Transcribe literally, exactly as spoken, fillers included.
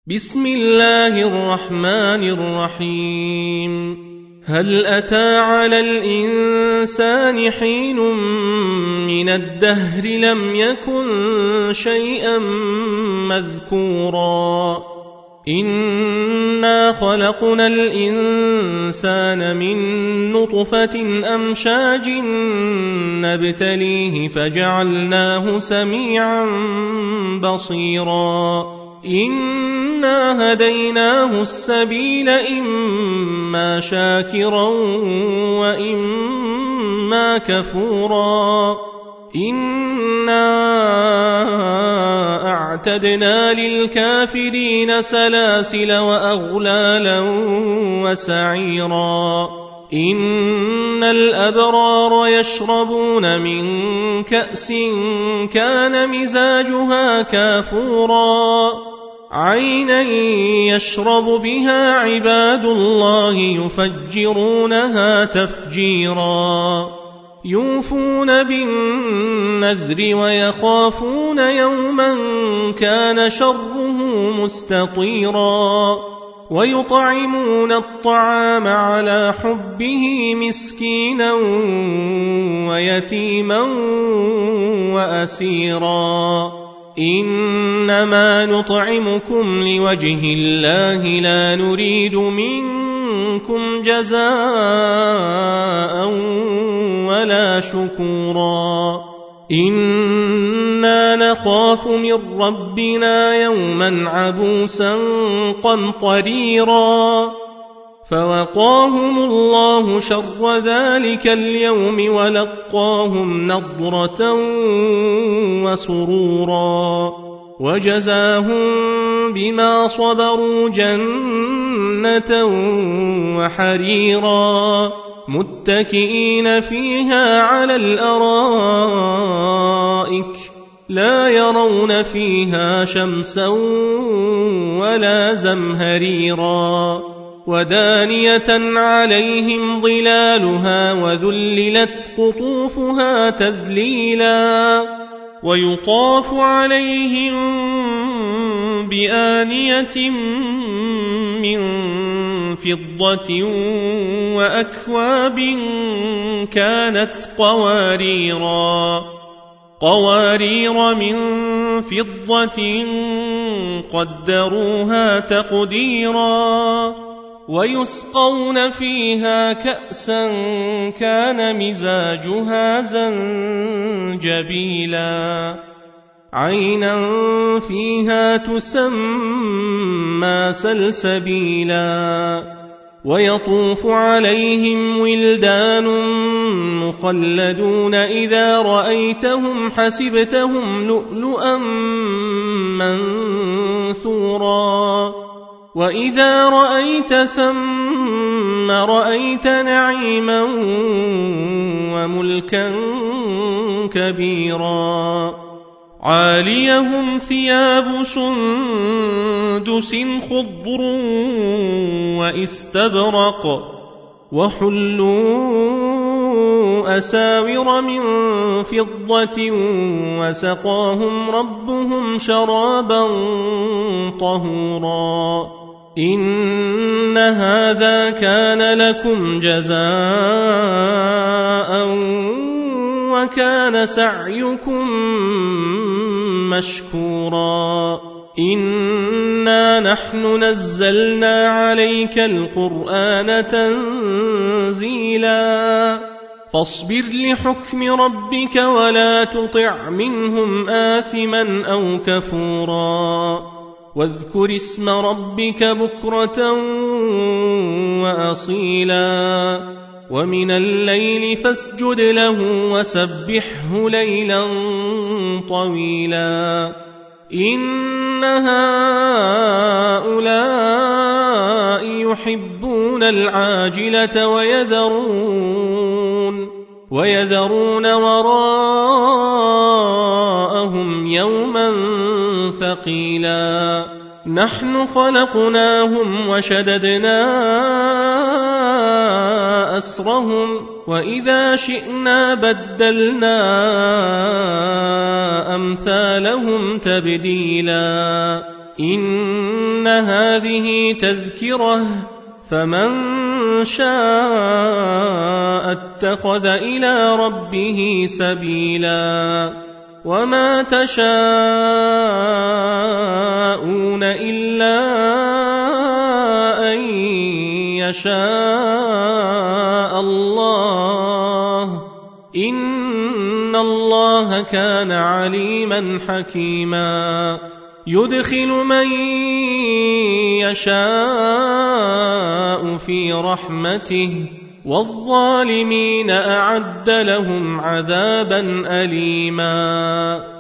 بسم الله الرحمن الرحيم هل أتى على الإنسان حين من الدهر لم يكن شيئا مذكورا إنا خلقنا الإنسان من نطفة أمشاج نبتليه فجعلناه سميعا بصيرا إنا هديناه السبيل إما شاكرا وإما كفورا إنا أعتدنا للكافرين سلاسل وأغلالا وسعيرا إن الأبرار يشربون من كأس كان مزاجها كافورا عينا يشرب بها عباد الله يفجرونها تفجيرا يوفون بالنذر ويخافون يوما كان شره مستطيرا ويطعمون الطعام على حبه مسكينا ويتيما وأسيرا إنما نطعمكم لوجه الله لا نريد منكم جزاء ولا شكورا إنا نخاف من ربنا يوما عبوسا قمطريرا فوقاهم الله شر ذلك اليوم ولقاهم نضرة وسرورا وجزاهم بما صبروا جنة وحريرا متكئين فيها على الأرائك لا يرون فيها شمسا ولا زمهريرا ودانية عليهم ظلالها وذللت قطوفها تذليلا ويطاف عليهم بآنية من فضة وأكواب كانت قواريرا قوارير من فضة قدروها تقديرا ويسقون فيها كأسا كان مزاجها زنجبيلا عينا فيها تسمى سلسبيلا ويطوف عليهم ولدان مخلدون إذا رأيتهم حسبتهم لؤلؤا منثورا وإذا رأيت ثم رأيت نعيما وملكا كبيرا عاليهم ثياب سندس خضر واستبرق وحلوا أساور من فضة وسقاهم ربهم شرابا طهورا إن هذا كان لكم جزاء وكان سعيكم مشكورا إنا نحن نزلنا عليك القرآن تنزيلا فاصبر لحكم ربك ولا تطع منهم آثما أو كفورا واذكر اسم ربك بكرة وأصيلا ومن الليل فاسجد له وسبحه ليلا طويلا إن هؤلاء يحبون العاجلة ويذرون ويذرون وراءهم يوما ثقيلا نحن خلقناهم وشددنا أسرهم وإذا شئنا بدلنا أمثالهم تبديلا إن هذه تذكرة فمن شاء اتخذ إلى ربه سبيلا وما تشاءون إلا أن يشاء الله إن الله كان عليما حكيما يدخل من يشاء في رحمته والظالمين أعد لهم عذابا أليما